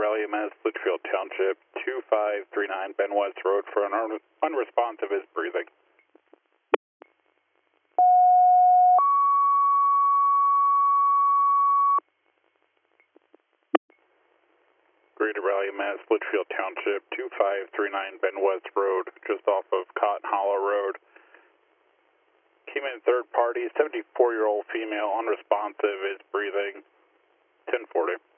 Rally MS, Litchfield Township, 2539 Ben West Road for an unresponsive is breathing. Greater Rally MS, Litchfield Township, 2539 Ben West Road, just off of Cotton Hollow Road. Came in third party, 74-year-old female, unresponsive, is breathing, 1040.